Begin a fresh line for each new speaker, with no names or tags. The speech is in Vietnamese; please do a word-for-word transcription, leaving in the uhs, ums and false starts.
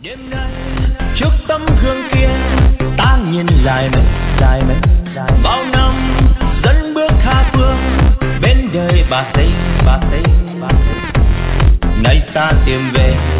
Đêm nay trước tấm gương kia ta nhìn lại mình, lại mình, bao năm dẫn bước tha phương bên đời bà xây, bà xây, bà xây. Nay ta tìm về